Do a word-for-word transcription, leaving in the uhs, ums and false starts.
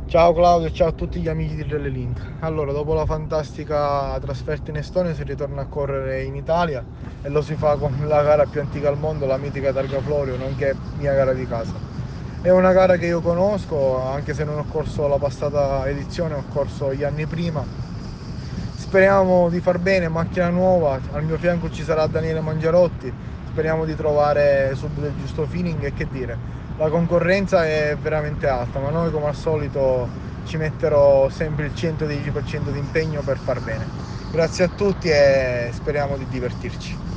Ciao Claudio, ciao a tutti gli amici di Rally Link. Allora, dopo la fantastica trasferta in Estonia si ritorna a correre in Italia e lo si fa con la gara più antica al mondo, la mitica Targa Florio, nonché mia gara di casa. È una gara che io conosco, anche se non ho corso la passata edizione, ho corso gli anni prima. Speriamo di far bene, macchina nuova, al mio fianco ci sarà Daniele Mangiarotti, speriamo di trovare subito il giusto feeling e che dire. La concorrenza è veramente alta, ma noi come al solito ci metterò sempre il centodieci per cento di impegno per far bene. Grazie a tutti e speriamo di divertirci.